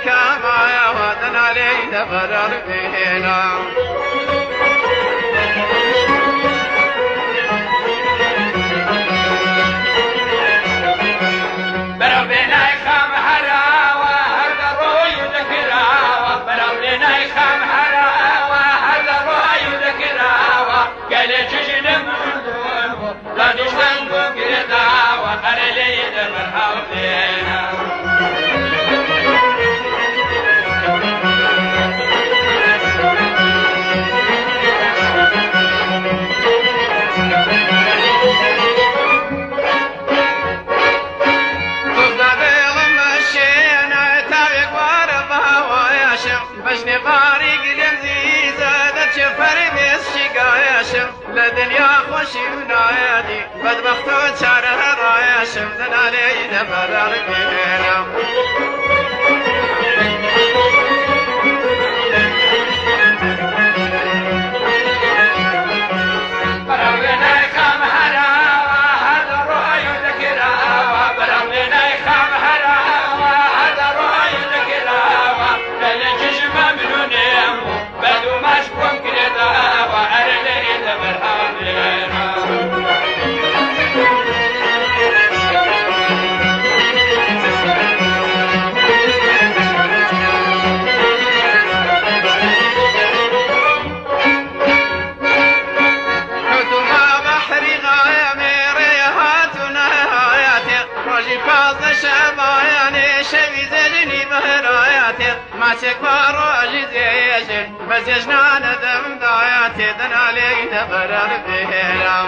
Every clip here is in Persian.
كما ودنا علينا فرار بينا بجني غارق لمزي زادت شفر بالشقاياشم لدنيا خوشي ونايادي بدبخت وشاره راياشم دن علي دبر بينا ما تكبر وجديش بس يجنا ندم ضاياتي دن علينا برر بينا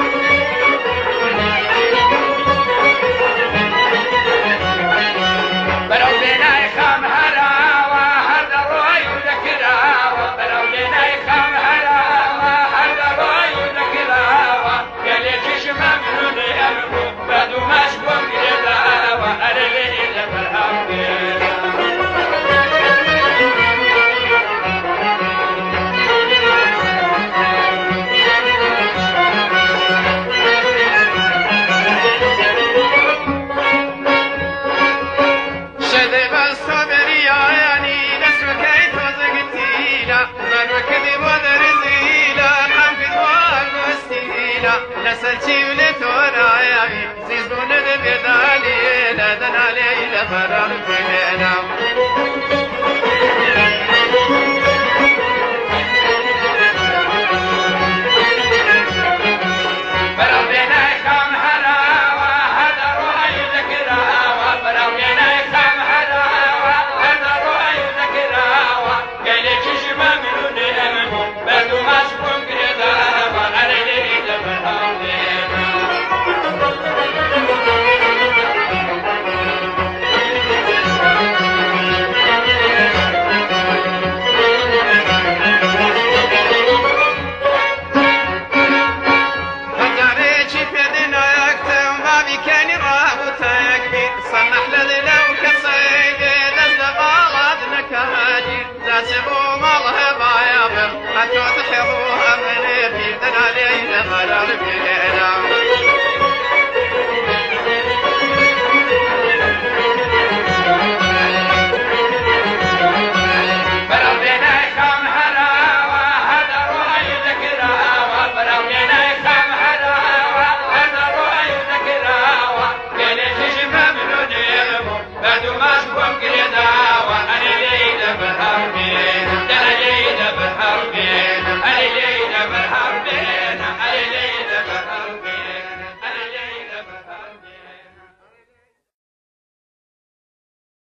برو بينا يخام هراوة هذا روي وذكراوة برو بينا يخام هراوة هذا روي وذكراوة قال يجيش ممنون يمكو بدو مشكوك يداوة أرلي لبرها بينا نسلتي ولتورا يا زيزون بدالي لدن علي لفرار بينا حتى تحروها من في دنا ليلة غرار